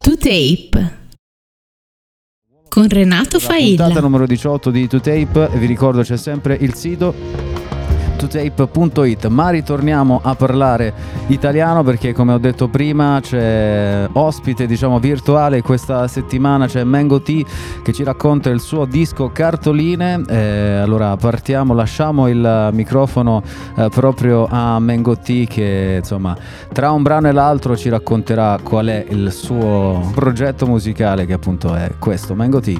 To Tape con Renato Failla. Puntata numero 18 di To Tape, vi ricordo c'è sempre il sito totape.it, ma ritorniamo a parlare italiano perché, come ho detto prima, c'è ospite virtuale questa settimana, c'è Mango T che ci racconta il suo disco Cartoline. Allora partiamo, lasciamo il microfono proprio a Mango T che tra un brano e l'altro ci racconterà qual è il suo progetto musicale, che appunto è questo. Mango T.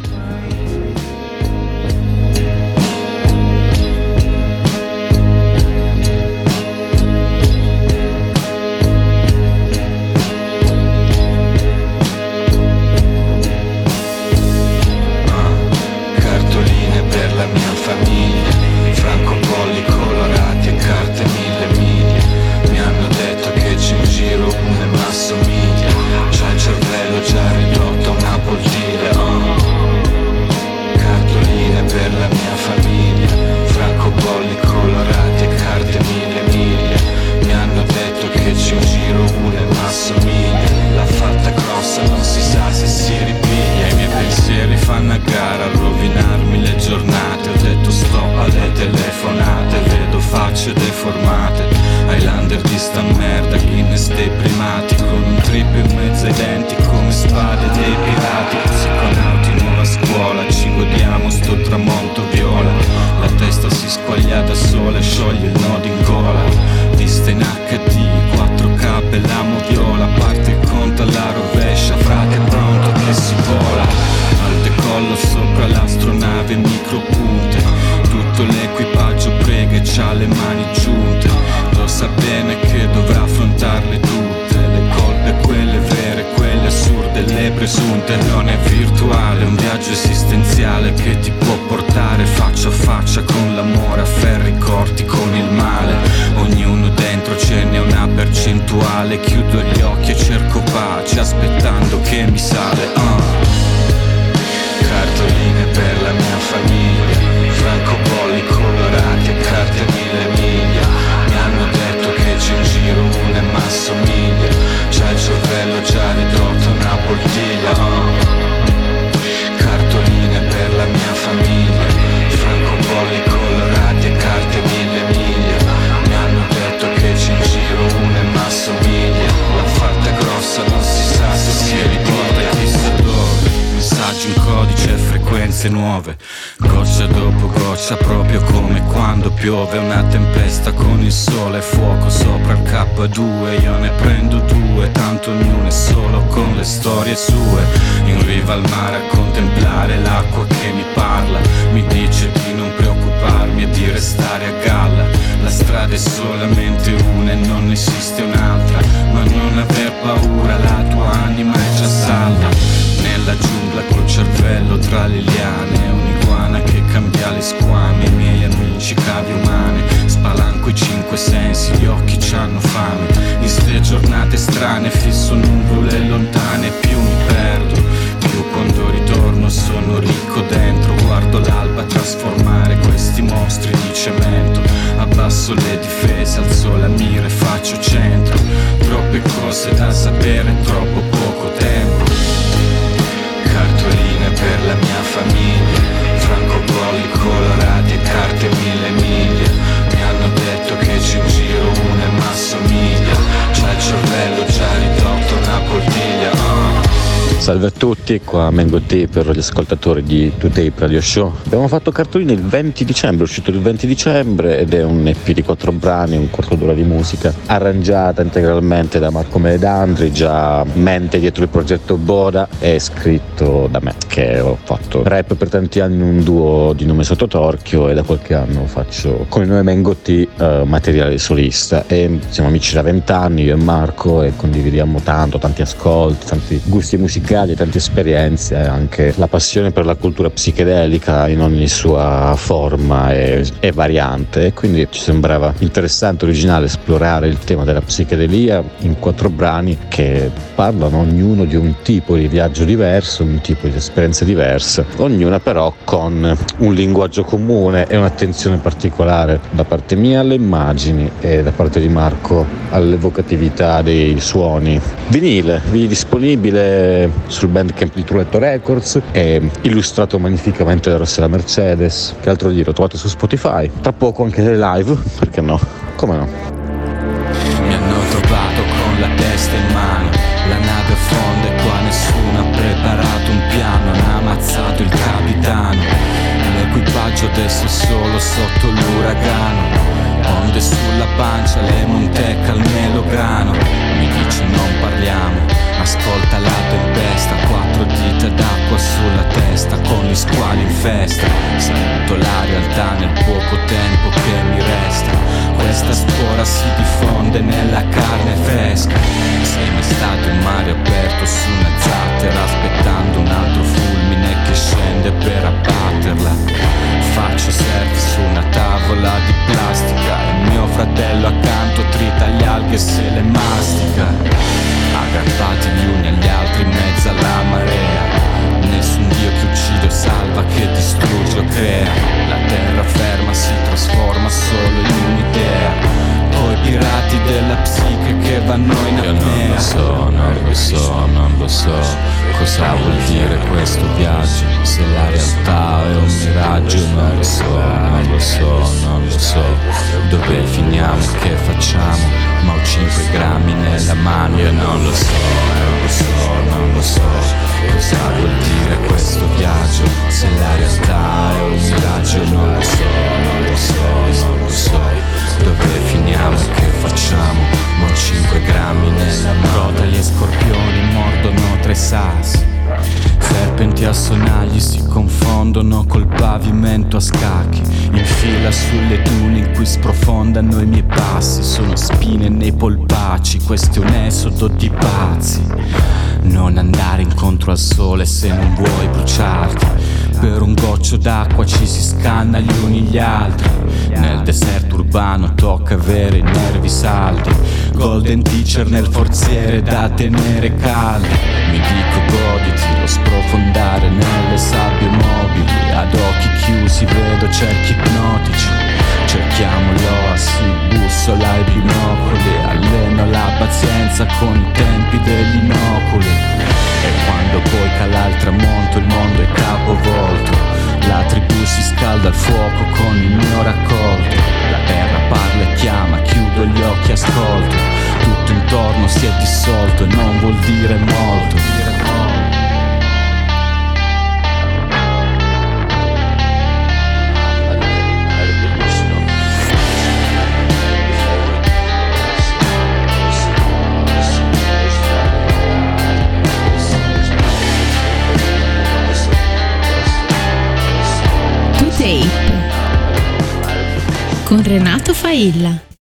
Non è virtuale, un viaggio esistenziale che ti può portare faccia a faccia con l'amore, a ferri corti con il male. Ognuno dentro ce n'è una percentuale. Chiudo gli occhi e cerco pace aspettando che mi sale. Cartoline per la mia famiglia, francobolli colorati e carte 1000 miglia. Mi hanno detto che c'è in giro una e m'assomiglia. C'ha il cervello già ridotto una poltiglia. Cartoline per la mia famiglia, francobolli colorati e carte 1000 miglia. Mi hanno detto che c'è in giro una e m'assomiglia. La fatta grossa non si sa se si ripiglia. Chissà dove, messaggi in codice e frequenze nuove. Goccia dopo goccia, proprio come quando piove. Una tempesta con il sole e fuoco sopra il K2. Io ne prendo due, tanto ognuno è solo con le storie sue. In riva al mare a contemplare l'acqua che mi parla. Mi dice di non preoccuparmi e di restare a galla. La strada è solamente una e non esiste un'altra. Ma non aver paura, la tua anima è già salva. Nella giungla col cervello tra le liane, un'iguana che cambia le squame. I miei amici cavie umane, spalanco i 5 sensi, gli occhi c'hanno fame. In ste giornate strane fisso nuvole lontane. Più mi perdo, più quando ritorno sono ricco dentro. Guardo l'alba trasformare questi mostri di cemento. Abbasso le difese, alzo la mira e faccio centro. Troppe cose da sapere, troppo poco tempo. Cartoline per la mia famiglia, francobolli colorati e carte 1000 miglia. Mi hanno detto che c'è in giro una e m'assomiglia. C'ha il cervello già ridotto una poltiglia. Salve a tutti, qua Mango T per gli ascoltatori di To Tape Radio Show. Abbiamo fatto Cartoline il 20 dicembre, è uscito il 20 dicembre ed è un EP di 4 brani, un quarto d'ora di musica, arrangiata integralmente da Marco Meledandri, già mente dietro il progetto Boda, e scritto da me, che ho fatto rap per tanti anni in un duo di nome Sottotorchio e da qualche anno faccio con il nome Mango T materiale solista. E siamo amici da 20 anni, io e Marco, e condividiamo tanti ascolti, tanti gusti musicali musicali, tante esperienze, anche la passione per la cultura psichedelica in ogni sua forma e variante, e quindi ci sembrava interessante, originale esplorare il tema della psichedelia in 4 brani che parlano ognuno di un tipo di viaggio diverso, un tipo di esperienza diversa, ognuna però con un linguaggio comune e un'attenzione particolare da parte mia alle immagini e da parte di Marco all'evocatività dei suoni. Vinile disponibile sul Bandcamp di Truletto Records e illustrato magnificamente da Rossella Mercedes. Che altro dire, lo trovate su Spotify, tra poco anche le live, perché no? Come no? Mi hanno trovato con la testa in mano, la nave affonda e qua nessuno ha preparato un piano, hanno ammazzato il capitano, l'equipaggio adesso è solo sotto l'uragano, onde sulla pancia, le Montecca al melograno, mi dice non parliamo, ascolta la tempesta, 4 dita d'acqua sulla testa con gli squali in festa, sento la realtà nel poco tempo che mi resta, questa spora si diffonde nella carne fresca, sei mai stato in mare aperto su una zattera aspettando un altro fulmine che scende per abbatterla, faccio surf su una tavola di plastica e mio fratello accanto trita le alghe e se le mastica, aggrappati gli uni agli altri in mezzo alla marea, nessun dio che uccide o salva, che distrugge o crea, la terraferma si trasforma solo in un'idea, coi pirati della psiche che vanno in apnea. Io non lo so cosa vuol dire questo viaggio, se la realtà è un miraggio, non lo so dove finiamo, che facciamo, ma ho 5 grammi nella mano. Io non lo so cosa vuol dire questo viaggio, se la realtà è un miraggio, non lo so dove finiamo e che facciamo, ma ho 5 grammi nella mano. Rotoli e scorpioni mordono tra i sassi, serpenti a sonagli si confondono col pavimento a scacchi, in fila sulle dune in cui sprofondano i miei passi, sono spine nei polpacci, questo è un esodo di pazzi, non andare incontro al sole se non vuoi bruciarti, per un goccio d'acqua ci si scanna gli uni gli altri, nel deserto urbano tocca avere i nervi saldi, golden teacher nel forziere da tenere caldi, mi dico goditi lo sprofondare nelle sabbie mobili, ad occhi chiusi vedo cerchi ipnotici, cerchiamo l'oasi, bussola ai binocoli, alleno la pazienza con i tempi degli inoculi, e quando poi cala il tramonto il mondo è capovolto, la tribù si scalda al fuoco con il mio raccolto, la terra parla e chiama, chiudo gli occhi e ascolto, tutto intorno si è dissolto e non vuol dire molto. Tape con Renato Failla.